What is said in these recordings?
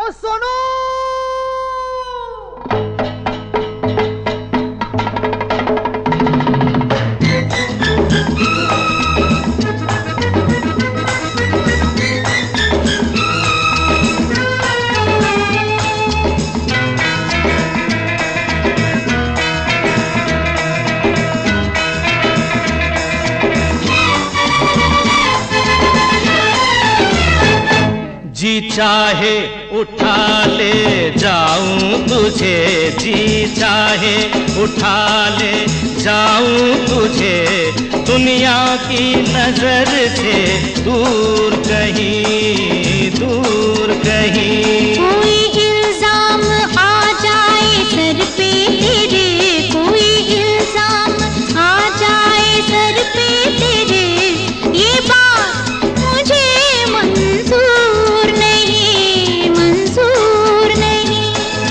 तो सुनो। जी चाहे उठा ले जाऊं तुझे, जी चाहे उठा ले जाऊं तुझे, दुनिया की नजर से दूर कहीं, दूर कहीं। कोई इल्जाम आ जाए सर पे तेरे, कोई इल्जाम आ जाए सर पे तेरे, ये बात मुझे मंजूर नहीं, मंजूर नहीं।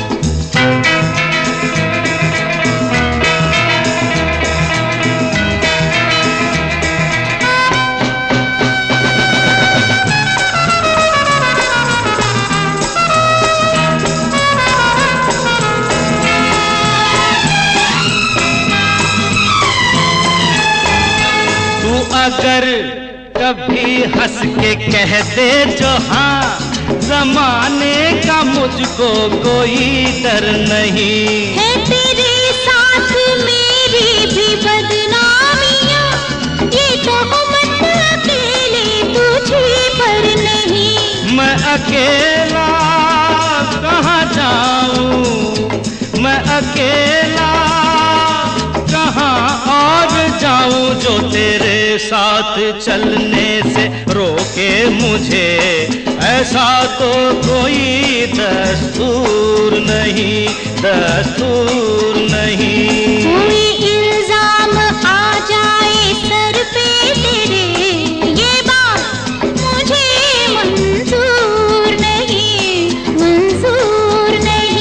अगर कभी हंस के कह दे जो हाँ, जमाने का मुझको कोई डर नहीं। है तेरे साथ मेरी भी बदनामियाँ, ये तोहमत अकेले तुझे पर नहीं। मैं अकेला कहाँ जाऊँ, मैं अकेला कहाँ और जाऊँ, जो तेरे साथ चलने से रोके मुझे, ऐसा तो कोई दस्तूर नहीं, दस्तूर नहीं। कोई इल्जाम आ जाए सर पे तेरे, ये बात मुझे मंजूर नहीं, मंजूर नहीं।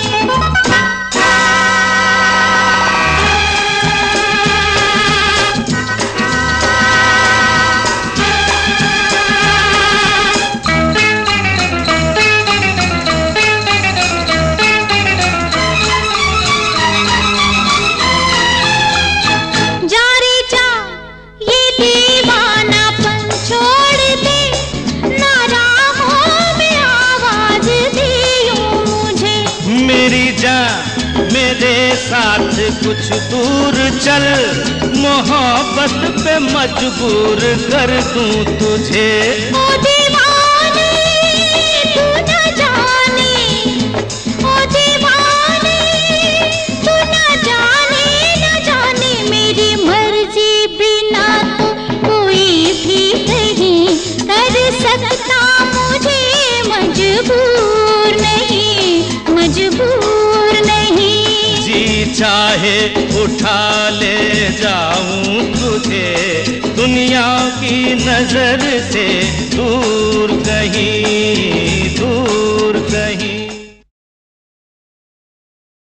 मेरे साथ कुछ दूर चल, मोहब्बत पे मजबूर कर दूं तुझे। ओ दीवाने तू न जाने, ओ दीवाने तू न जाने, न जाने मेरी मर्जी बिना तो कोई भी नहीं कर सकता मुझे मजबूर नहीं, मजबूर नहीं। जी चाहे उठा ले जाऊं तुझे, दुनिया की नजर से दूर कहीं।